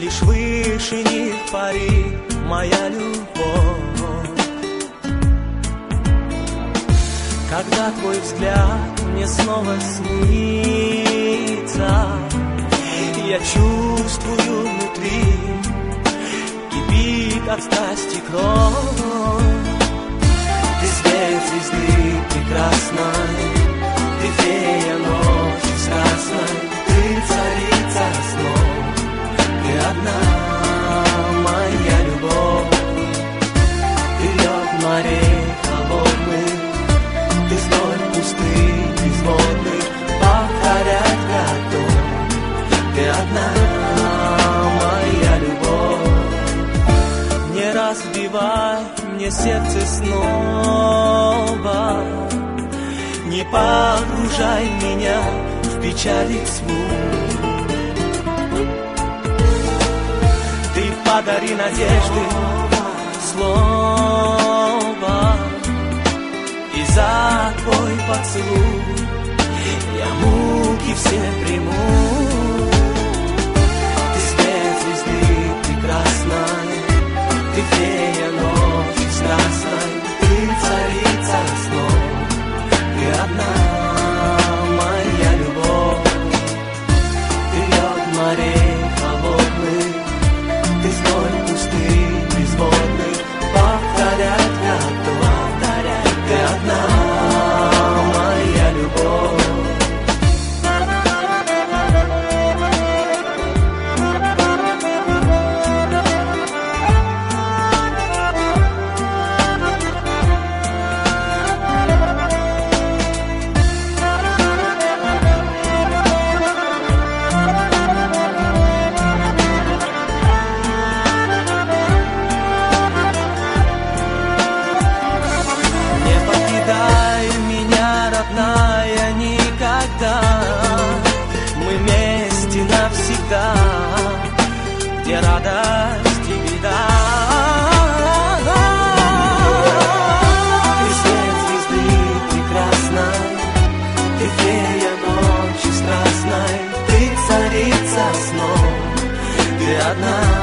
лишь выше них парит моя любовь. Когда твой взгляд мне снова снится, я чувствую внутри кипит от страсти кровь. Ты свет звезды прекрасной, ты фея ночи страстной, ты царица снов, ты одна моя любовь. Ты лед морей холодных, ты вдоль пустынь безводных повторять готов. Ты одна моя любовь. Не разбивай мне сердце снова, не погружай меня в печаль и тьму. Ты подари надежды слово, и за твой поцелуй я муки все приму. Ты свет звезды прекрасной, ты фея ночи страстной, ты царица снов, ты одна моя любовь. Ты лед морей холодных, ты вдоль пустынь безводных повторять готов. Ты одна моя любовь. Мы вместе навсегда, где радость и беда. Ты свет звезды прекрасной, ты фея ночи страстной, ты царица снов, ты одна